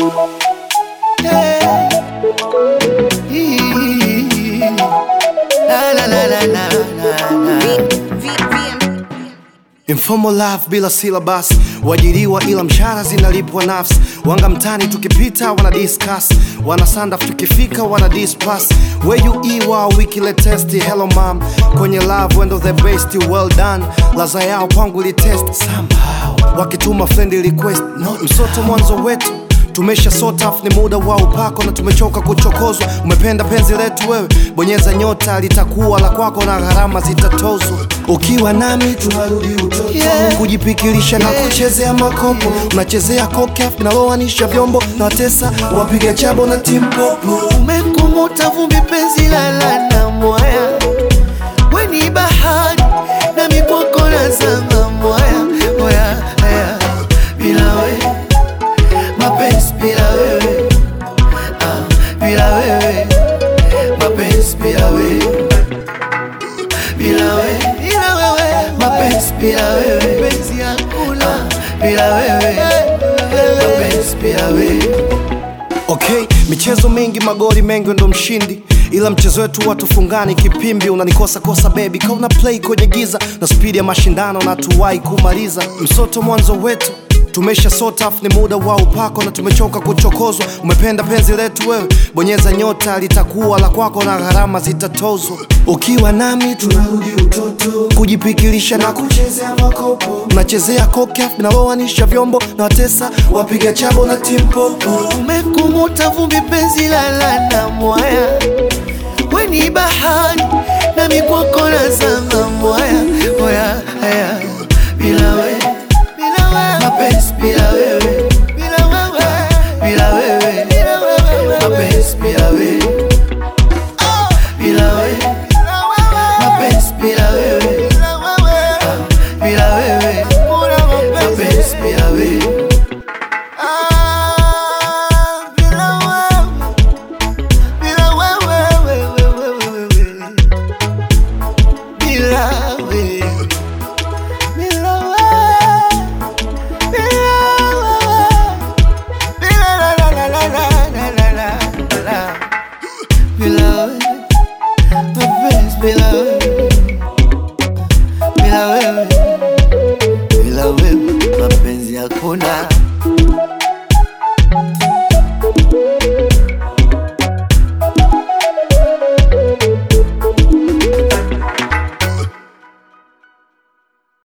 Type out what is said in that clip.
Yeah. La la la la la la. Informal life bila syllabus, wajiriwa ila mshahara zinalipwa nafsi. Wanga mtani tukipita wana discuss, wana sandaf tukifika wana dispass. Where you iwa wiki le test, hello mom. Kwenye love wendo the best, well done. Laza yao kwangu li test somehow. Wakituma friendly request, msoto mwanzo wetu tumesha sort off, ni muda wa upako na tumechoka kuchokozwa. Umependa penzi letu wewe, bonyeza nyota litakuwa la kwako na gharama zitatozwa. Ukiwa nami tunarudi utoto, kujipikilisha na kuchezea makopo. Unachezea kokaf na loanisha vyombo na watesa wapiga chabo na timpopo. Umekumuta vumbi penzi lala na mwaya, weni bahari na mipoko na zama mwaya. Mwaya, bila we mapenzi bila wewe, bila wewe, mapenzi bila wewe, bila wewe, mapenzi bila wewe, penzi hakuna bila wewe, mapenzi bila wewe. Okay, michezo mingi magoli mengi ndo mshindi, ila mchezo wetu watu fungani kipimbi. Unanikosa kosa baby, kauna play kwenye giza na speed ya mashindano na tuwai kumaliza. Msoto mwanzo wetu tumesha sort off, ni muda wa upako na tumechoka kuchokozwa. Umependa penzi letu wewe, bonyeza nyota litakuwa la kwako na gharama zitatozwa. Ukiwa nami tunarudi utoto, kujipikilisha na kuchezea makopo. Unachezea kokaf na loanisha vyombo na watesa wapiga chabo na timpopo. Umekumuta vumbi penzi lala na mwaya, weni bahari na mikwako na zama mwaya. Mwaya, bila wewe, mapenzi bila wewe, bila wewe, mapenzi bila wewe, bila wewe, mapenzi bila wewe, bila wewe, mapenzi bila wewe. Bila wewe mapenzi hakuna.